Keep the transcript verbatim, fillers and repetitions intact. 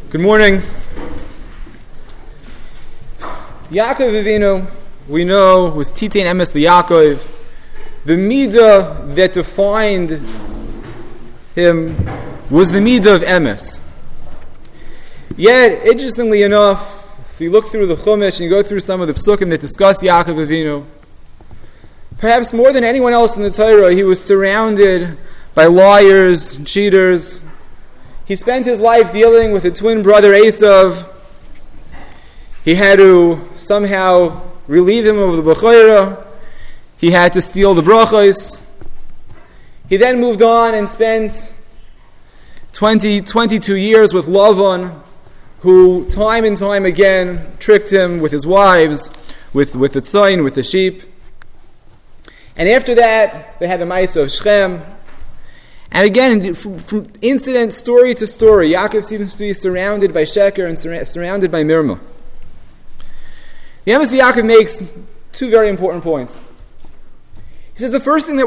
Good morning. Yaakov Avinu, we know, was Titain Emes Yaakov. The midah that defined him was the midah of Emes. Yet, interestingly enough, if you look through the Chumash and you go through some of the psukim that discuss Yaakov Avinu, perhaps more than anyone else in the Torah, he was surrounded by liars, cheaters. He spent his life dealing with a twin brother, Esav. He had to somehow relieve him of the Bechorah. He had to steal the brachos. He then moved on and spent twenty, twenty-two years with Lavan, who time and time again tricked him with his wives, with, with the tzayin, with the sheep. And after that, they had the Ma'aseh of Shechem. And again, from, from incident, story to story, Yaakov seems to be surrounded by Sheker and sur- surrounded by Mirma. The Emes Yaakov makes two very important points. He says the first thing that